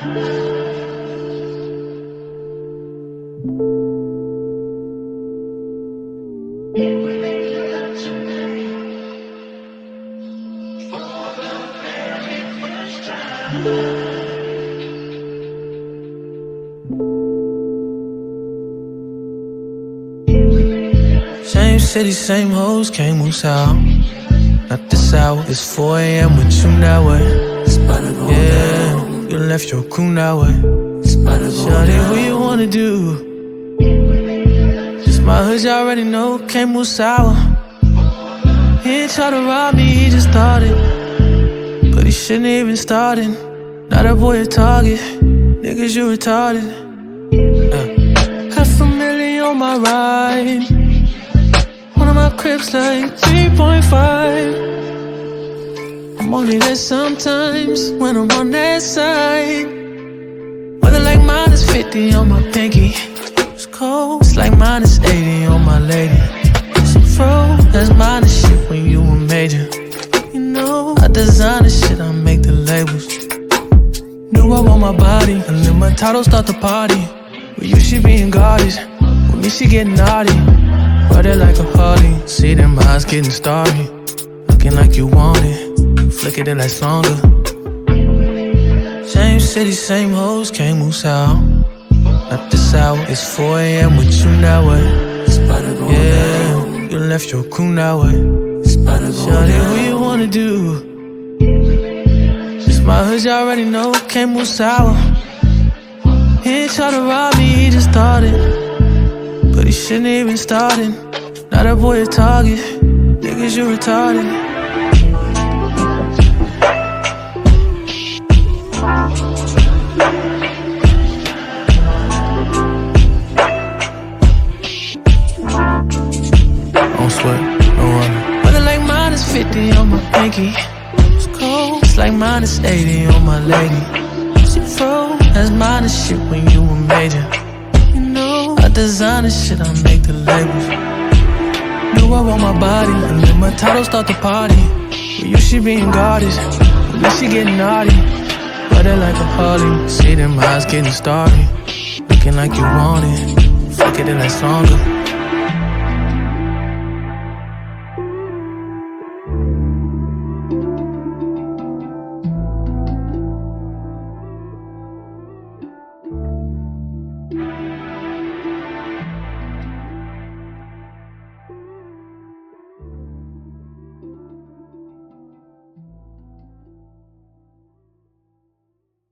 Same city, same hoes, can't move out. Not this hour, it's 4 a.m. with you that way. Yeah, you left your crew that way. Shawty, who you wanna do? Just my hood, you already know, can't move sour. He ain't try to rob me, he just started. But he shouldn't even started. Now that boy a target, niggas you retarded. $500,000 on my ride. One of my cribs like 3.5. I'm only there sometimes when I'm on that side. Weather like -50 on my pinky. It's cold, it's like -80 on my lady. Some fro, that's minus shit when you a major. You know, I design the shit, I make the labels. Knew I want my body, and then my title start the party. But you she being guarded, with me she getting naughty. Ride it like a Harley, see them eyes getting starry. Looking like you want it, flick it, it lasts longer. Same city, same hoes, can't move south. Not this hour, it's 4 a.m. with you that way. Yeah, you left your crew that way. Shawty, who you wanna do? Just my hood, you already know, can't move sour. He ain't try to rob me, he just started. But he shouldn't even started. Now that boy a target, niggas you retarded. Don't sweat, no running. Weather like -50 on my pinky. It's cold, it's like -80 on my lady. She froze, that's minus shit when you a major. You know, I design the shit, I make the labels. Knew I want my body, and then my title start the party. But you she being guarded, at least she getting naughty. Ride it like a Harley, see them eyes getting starry. Looking like you want it, fuck it, it lasts longer.